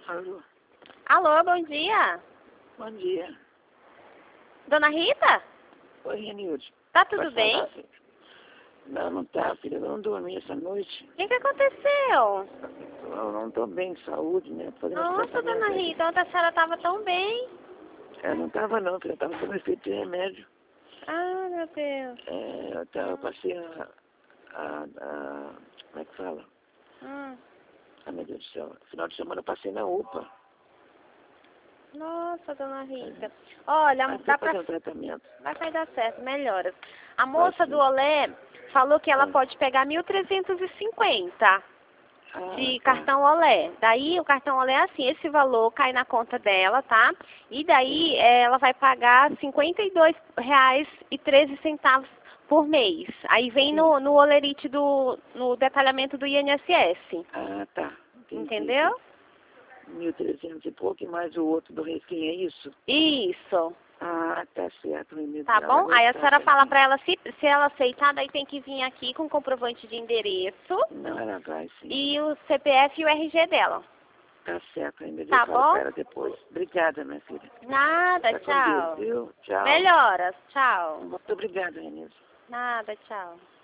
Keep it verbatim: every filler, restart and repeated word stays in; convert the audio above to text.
Alô, Alô, bom dia. bom dia. Dona Rita? Oi, Renilde. Tá tudo Pode bem? falar, filha? Não, não tá, filha. Eu não dormi essa noite. O que que aconteceu? Eu não tô bem de saúde, né? Tô fazendo Nossa, tratamento Dona aí. Rita, ontem a senhora tava tão bem. Eu não tava não, filha. Eu tava sob efeito de remédio. Ah, meu Deus. É, eu, tava, eu passei a, a, a... Como é que fala? Hum. Ah, meu Deus do céu. Final de semana eu passei na U P A. Nossa, Dona Rita. Olha, Mas dá tô pra... fazendo tratamento. vai vai dar certo, melhoras. A Vai moça sim. do Olé falou que ela Ah. pode pegar mil trezentos e cinquenta Ah, de tá. cartão Olé. Daí o cartão Olé é assim, esse valor cai na conta dela, tá? E daí eh, ela vai pagar cinquenta e dois reais e treze centavos por mês. Aí vem Sim. no, no olerite do no detalhamento do I N S S. Ah, tá. Entendi. Entendeu? Mil trezentos e pouco e mais o outro do refim, é isso? Isso. Ah, tá certo, menino. Tá Ela bom? Aí a gostava, senhora fala assim. pra ela, se, se ela aceitar, daí tem que vir aqui com comprovante de endereço Não, ela vai sim. e o C P F e o R G dela. Tá certo, ainda eu Tá falo bom? pra ela depois. Obrigada, minha filha. Nada, Fica com Deus, tchau. viu? Tchau. Melhoras, tchau. Muito obrigada, Renilson. Nada, tchau.